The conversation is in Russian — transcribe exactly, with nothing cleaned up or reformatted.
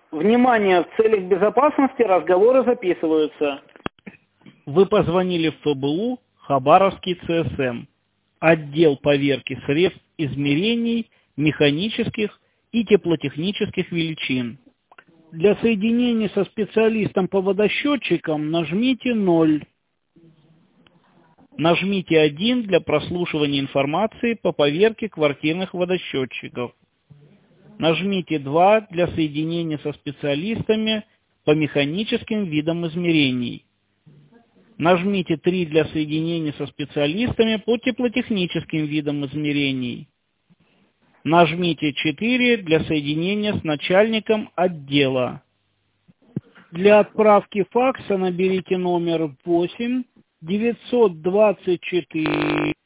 Внимание, в целях безопасности разговоры записываются. Вы позвонили в эф бэ у Хабаровский цэ эс эм, отдел поверки средств измерений механических и теплотехнических величин. Для соединения со специалистом по водосчетчикам нажмите ноль. Нажмите один для прослушивания информации по поверке квартирных водосчетчиков. Нажмите два для соединения со специалистами по механическим видам измерений. Нажмите три для соединения со специалистами по теплотехническим видам измерений. Нажмите четыре для соединения с начальником отдела. Для отправки факса наберите номер восемь девятьсот двадцать четыре